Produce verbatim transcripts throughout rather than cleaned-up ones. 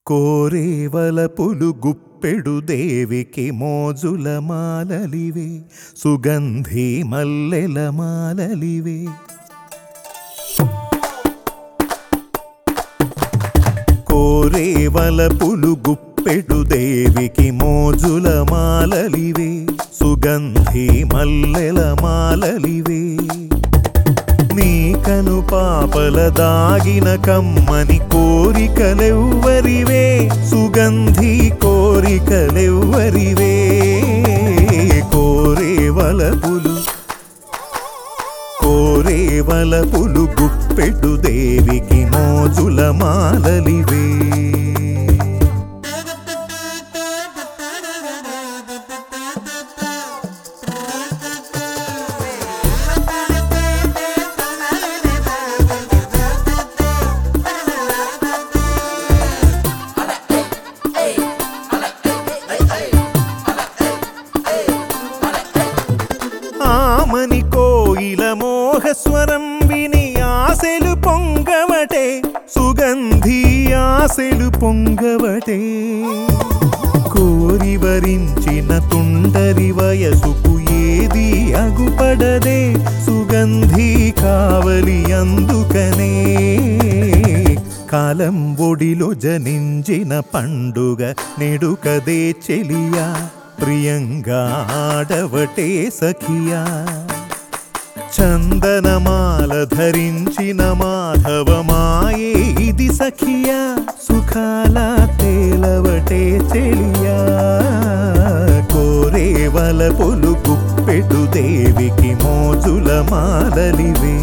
కోరేవలపులు గుప్పెడు దేవికి మోజుల మాలలివే, సుగంధి మల్లెల మాలలివే. కోరేవలపులు గుప్పెడు దేవికి మోజుల మాలలివే, సుగంధి మల్లెల మాలలివే. నీ కను పాపల దాగిన కమ్మని కోరికలెవ్వరివే, సుగంధి కోరికలెవ్వరివే. కోరేవలపులు కోరేవలపులు గుప్పెడు దేవికి మోజుల మాలలివే. ఆమని కోయిల మోహస్వరం విని ఆశలు పొంగవటే, సుగంధి ఆశలు పొంగవటే. కోరి వరించిన తుండరి వయసుకు ఏది అగుపడదే, సుగంధి కావలి అందుకనే. కాలం ఒడిలో జనించిన పండుగ నెడుకదే చెలియా, ప్రియంగా ఆడవటే సఖియా. చందనమాల ధరించిన మాధవమాయే ఇది సఖియా, సుఖాల తేలవటే చెలియా. కోరేవలపులు గుప్పెడు దేవికి మోజుల మాలలివే.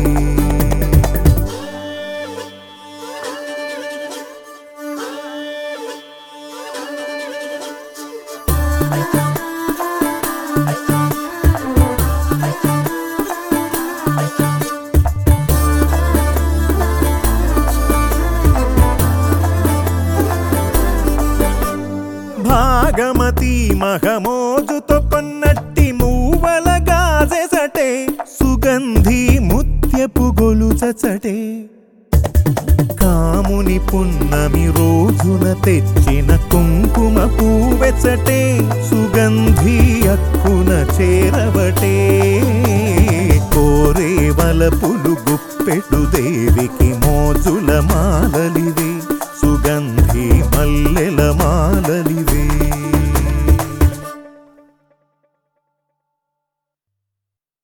భాగమతి మహమోజుతో కొన్నట్టి మూవల గాజెసటే, సుగంధి ముత్యపు గొలుచచటే. కాముని పున్నమి రోజున తెచ్చిన కుంకుమ పూవెచ్చటే, సుగంధి అక్కున చేరవటే. కోరేవలపులు గుప్పెడు దేవికి మోజుల మాలలివే, సుగంధి మల్లెల మాలలివే.